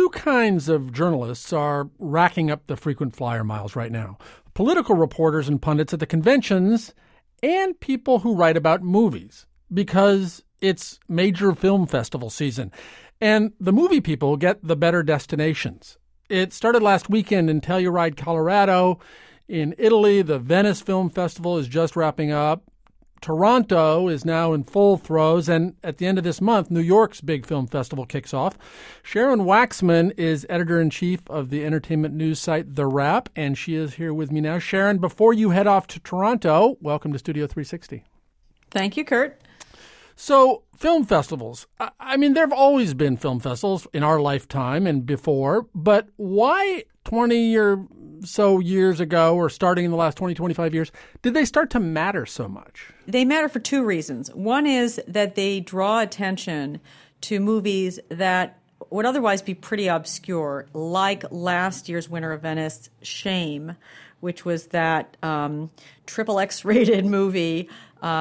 Two kinds of journalists are racking up the frequent flyer miles right now. Political reporters and pundits at the conventions and people who write about movies because it's major film festival season. And the movie people get the better destinations. It started last weekend in Telluride, Colorado. In Italy, the Venice Film Festival is just wrapping up. Toronto is now in full throes, and at the end of this month, New York's big film festival kicks off. Sharon Waxman is editor-in-chief of the entertainment news site The Wrap, and she is here with me now. Sharon, before you head off to Toronto, welcome to Studio 360. Thank you, Kurt. So, film festivals. I mean, there have always been film festivals in our lifetime and before, but why 20 or so years ago, or starting in the last 20, 25 years, did they start to matter so much? They matter for two reasons. One is that they draw attention to movies that would otherwise be pretty obscure, like last year's winner of Venice, Shame, which was that triple X-rated movie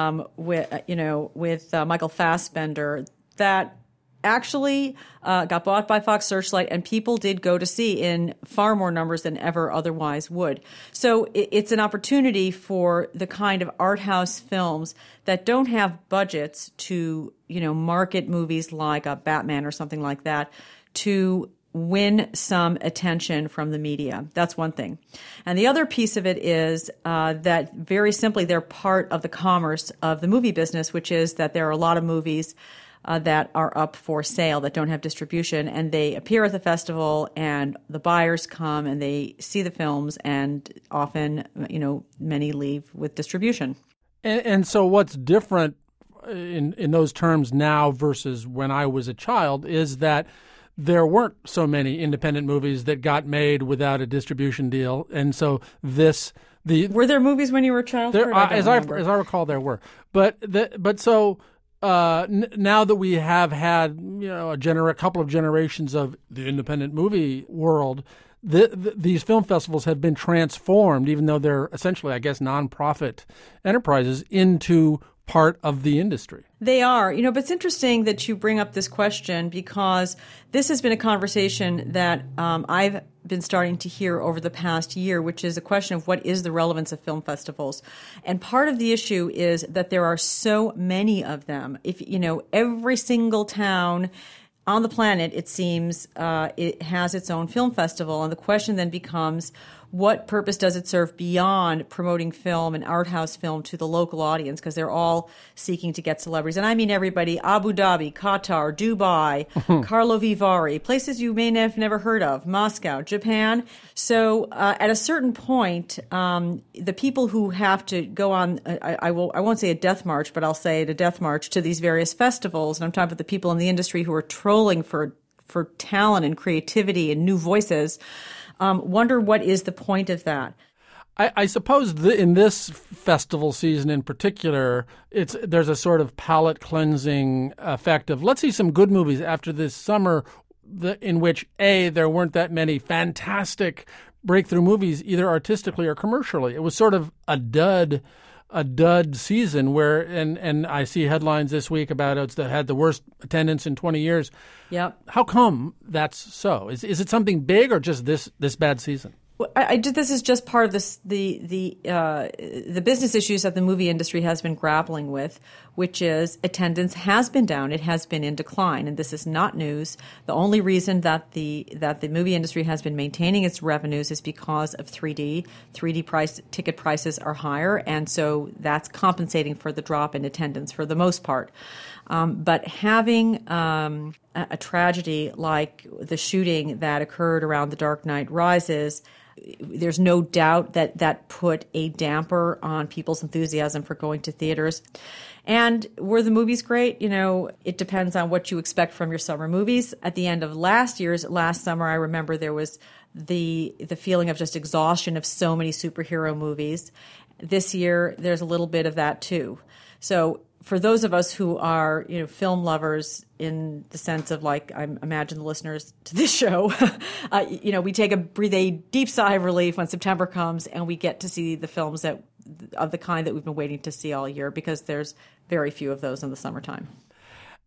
with Michael Fassbender that actually got bought by Fox Searchlight, and people did go to see in far more numbers than ever otherwise would. So it's an opportunity for the kind of art house films that don't have budgets to, market movies like a Batman or something like that to win some attention from the media. That's one thing. And the other piece of it is that very simply they're part of the commerce of the movie business, which is that there are a lot of movies that are up for sale that don't have distribution, and they appear at the festival, and the buyers come and they see the films, and often, many leave with distribution. And so what's different in those terms now versus when I was a child is that there weren't so many independent movies that got made without a distribution deal, and so were there movies when you were a child? As I recall, there were, now that we have had a couple of generations of the independent movie world, these film festivals have been transformed, even though they're essentially, I guess, nonprofit enterprises, into part of the industry. They are. But it's interesting that you bring up this question because this has been a conversation that I've been starting to hear over the past year, which is a question of what is the relevance of film festivals. And part of the issue is that there are so many of them. If, every single town on the planet, it seems, it has its own film festival. And the question then becomes, what purpose does it serve beyond promoting film and art house film to the local audience? Because they're all seeking to get celebrities. And I mean everybody, Abu Dhabi, Qatar, Dubai, Carlo Vivari, places you may have never heard of, Moscow, Japan. So at a certain point, the people who have to go on, I won't say a death march, but I'll say a death march to these various festivals. And I'm talking about the people in the industry who are trolling for talent and creativity and new voices. Wonder what is the point of that? I suppose in this festival season in particular, there's a sort of palate cleansing effect of let's see some good movies after this summer in which, there weren't that many fantastic breakthrough movies either artistically or commercially. It was sort of a dud season where, and I see headlines this week about it's had the worst attendance in 20 years. Yep. How come that's so? Is it something big or just this bad season? Well, this is just part of the business issues that the movie industry has been grappling with, which is attendance has been down. It has been in decline, and this is not news. The only reason that the movie industry has been maintaining its revenues is because of 3D. 3D ticket prices are higher, and so that's compensating for the drop in attendance for the most part. But having a tragedy like the shooting that occurred around The Dark Knight Rises, there's no doubt that put a damper on people's enthusiasm for going to theaters. And were the movies great? It depends on what you expect from your summer movies. At the end of last summer, I remember there was the feeling of just exhaustion of so many superhero movies. This year, there's a little bit of that too. So for those of us who are, film lovers in the sense of I imagine the listeners to this show, we breathe a deep sigh of relief when September comes and we get to see the films of the kind that we've been waiting to see all year because there's very few of those in the summertime.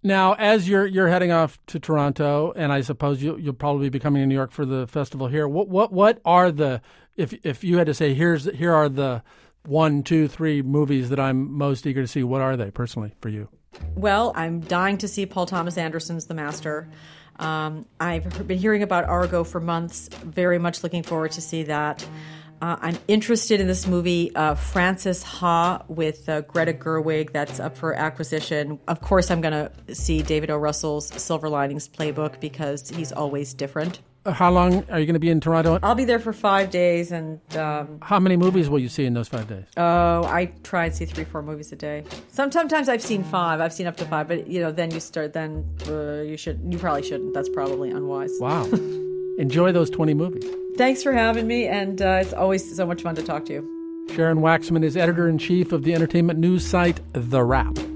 Now, as you're heading off to Toronto, and I suppose you'll probably be coming to New York for the festival here. What are the, if you had to say here are the 1, 2, 3 movies that I'm most eager to see, what are they personally for you? Well, I'm dying to see Paul Thomas Anderson's The Master. I've been hearing about Argo for months. Very much looking forward to see that. I'm interested in this movie, Frances Ha, with Greta Gerwig. That's up for acquisition. Of course, I'm going to see David O. Russell's Silver Linings Playbook because he's always different. How long are you going to be in Toronto? I'll be there for 5 days. And how many movies will you see in those 5 days? Oh, I try and see 3-4 movies a day. Sometimes I've seen 5. I've seen up to 5. But, then you probably shouldn't. That's probably unwise. Wow. Enjoy those 20 movies. Thanks for having me, and it's always so much fun to talk to you. Sharon Waxman is editor-in-chief of the entertainment news site The Wrap.